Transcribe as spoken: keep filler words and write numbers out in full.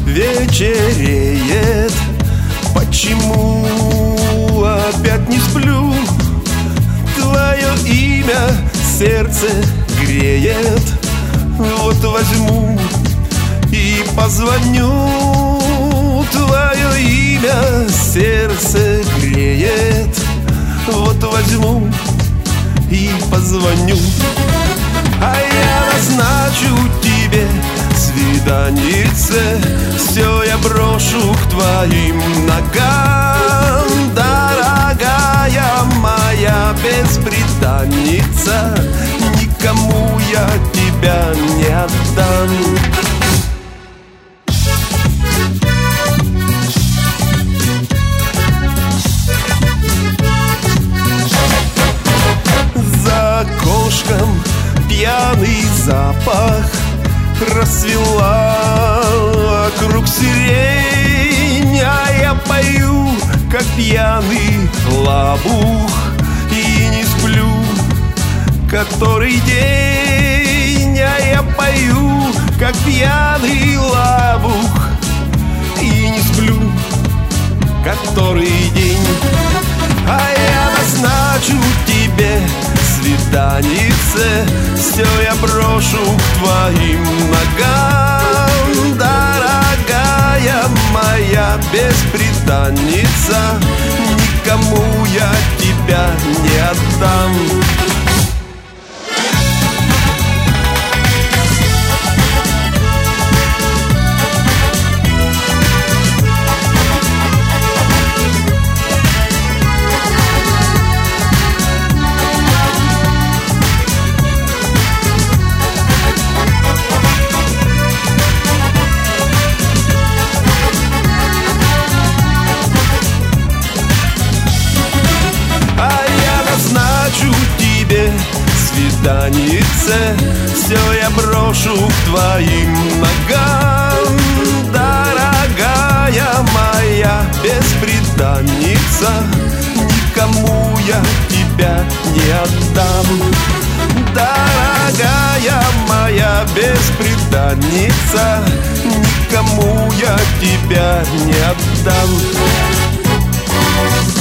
вечереет. Почему опять не сплю? Твое имя сердце греет. Вот возьму и позвоню. Твое имя сердце греет. Вот возьму и позвоню. А я назначу тебе свиданице. Все я брошу к твоим ногам. Дорогая моя бесприданница, никому я тебя не отдам. За окошком пьяный запах, расцвела вокруг сирень, а я пою, как пьяный лабух, и не сплю который день. А я пою, как пьяный лабух, и не сплю который день. А я назначу тебе свиданице. Все я брошу к твоим ногам. Дорогая моя бесприданница, никому я тебя не отдам. Свиданице, все я брошу к твоим ногам. Дорогая моя бесприданница, никому я тебя не отдам. Дорогая моя бесприданница, никому я тебя не отдам.